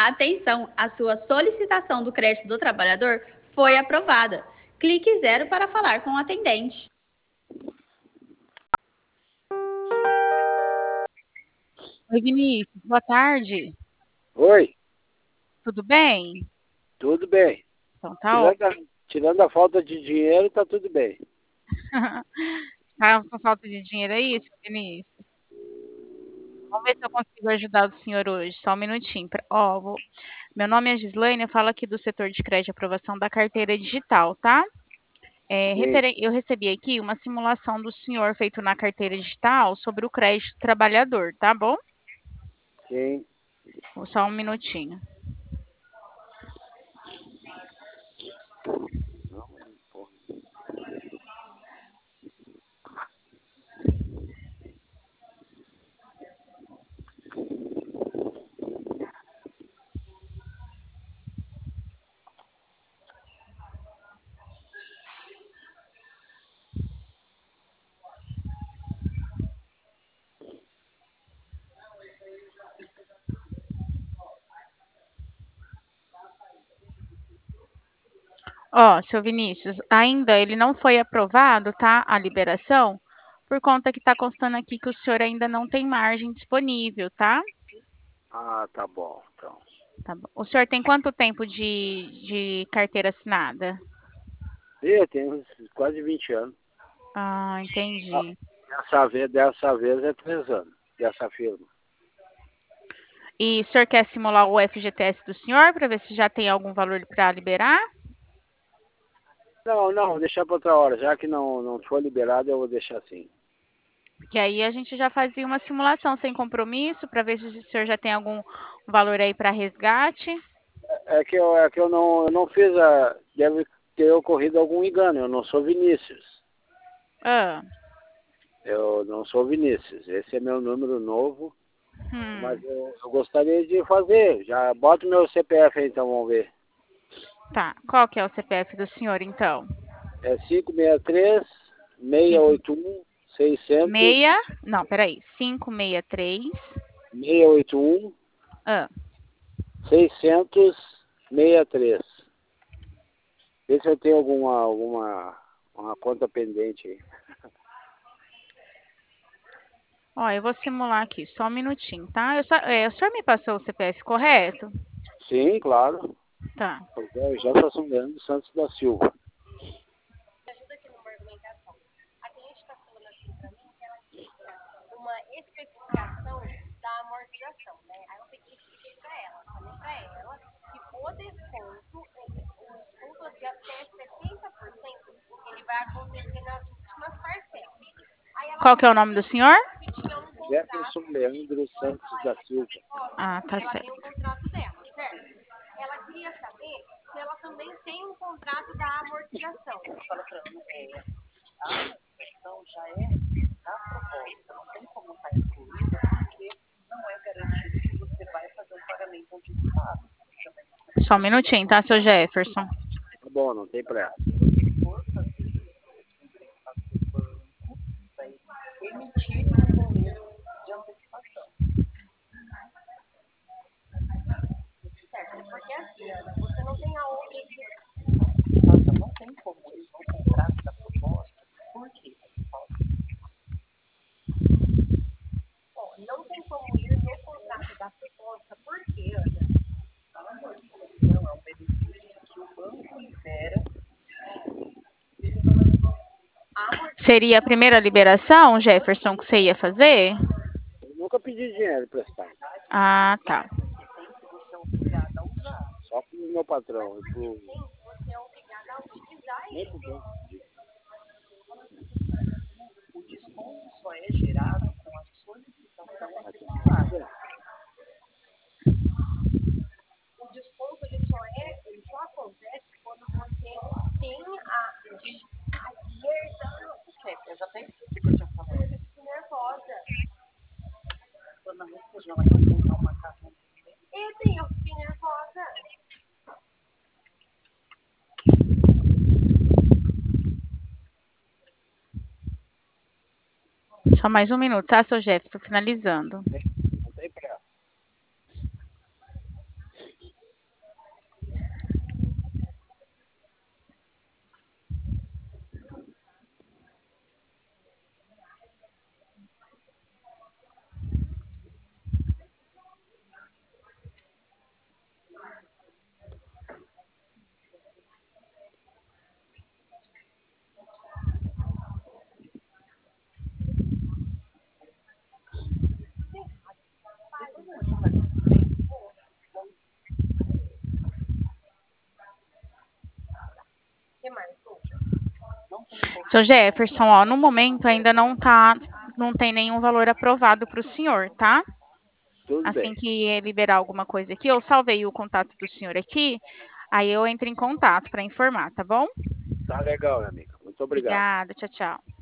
Atenção, a sua solicitação do crédito do trabalhador foi aprovada. Clique 0 para falar com o atendente. Oi, Vinícius, boa tarde. Oi, Tudo bem? tudo bem. Então tá Tirando ótimo. a, tirando a falta de dinheiro, tá tudo bem. Tá com falta de dinheiro aí, seu Vinícius? Vamos ver se eu consigo ajudar o senhor hoje. Só um minutinho. Meu nome é Gislaine, eu falo aqui do setor de crédito de aprovação da carteira digital, tá? Sim, Eu recebi aqui uma simulação do senhor feito na carteira digital sobre o crédito trabalhador, tá bom? sim. Só um minutinho. Ó, seu Vinícius, ainda ele não foi aprovado, tá? A liberação, por conta que tá constando aqui que o senhor ainda não tem margem disponível, tá? Ah, tá bom, então. Tá bom. O senhor tem quanto tempo de carteira assinada? Tem uns quase 20 anos. Ah, Ah, entendi. dessa vez é 3 anos, dessa firma. E o senhor quer simular o FGTS do senhor para ver se já tem algum valor para liberar? Não, não, vou deixar para outra hora. Já que não foi liberado, eu vou deixar assim. Porque aí a gente já fazia uma simulação sem compromisso para ver se o senhor já tem algum valor aí para resgate. É que eu não fiz a. Deve ter ocorrido algum engano. Eu não sou Vinícius. Ah, Eu não sou Vinícius. Esse é meu número novo. Mas hum, eu gostaria de fazer. Já bota o meu CPF aí, então, vamos ver. tá. Qual que é o CPF do senhor, então? É 563 Cinco 681 600 meia, não, peraí, 563. 681 Ah, 663. Vê se eu tenho alguma uma conta pendente aí. ó, eu vou simular aqui, só um minutinho, tá? O senhor me passou o CPF correto? Sim, claro. Tá. Eu já está Leandro Santos da Silva. Ajuda aqui numa argumentação. A cliente está falando assim para mim que ela queria uma especificação da amortização, né? Aí eu peguei e expliquei para ela, falei para ela que o desconto, o desconto de até 70%, ele vai acontecer nas últimas parcelas. Aí ela Qual que é o falou nome do senhor? que tinha um contrato, Jefferson Leandro Santos da Silva. Ah, tá ela tem um certo. contrato dela, certo? Ela queria saber se ela também tem um contrato da amortização. Fala para ela, a amortização já é da proposta, não tem como estar incluída, porque não é garantido que você vai fazer um pagamento antecipado. Só um minutinho, tá, seu Jefferson? Tá bom, não tem pressa. For fazer isso, tem que fazer o banco, vai emitir um boleto de antecipação. Certo, porque assim, Ana, você não tem a outra explicação. Não tem como ir no contrato da proposta, por quê? Bom, não tem como ir no contrato da proposta, por quê, Ana? A amortização é um benefício que o banco libera. Seria a primeira liberação, Jefferson, que você ia fazer? Eu nunca pedi dinheiro emprestado. Ah, tá. Você é obrigado a usar. Só pro meu patrão. Você é obrigado a utilizar Nem pro isso. banco. O desconto só é gerado com a solicitação efetuada. O desconto ele só acontece quando você tem a liberação. Eu já tenho que eu já falei. Eu fico nervosa. Dona Rita, já vai comprar uma casa. Eu fiquei nervosa. Só mais um minuto, tá, seu Jefferson? Finalizando. Não tem pressa. Seu Jefferson, ó, no momento ainda não tem nenhum valor aprovado para o senhor, tá? Tudo Assim bem. que liberar alguma coisa aqui, eu salvei o contato do senhor aqui, aí eu entro em contato para informar, tá bom? Tá legal, minha amiga. Muito obrigado. Obrigada, tchau, tchau.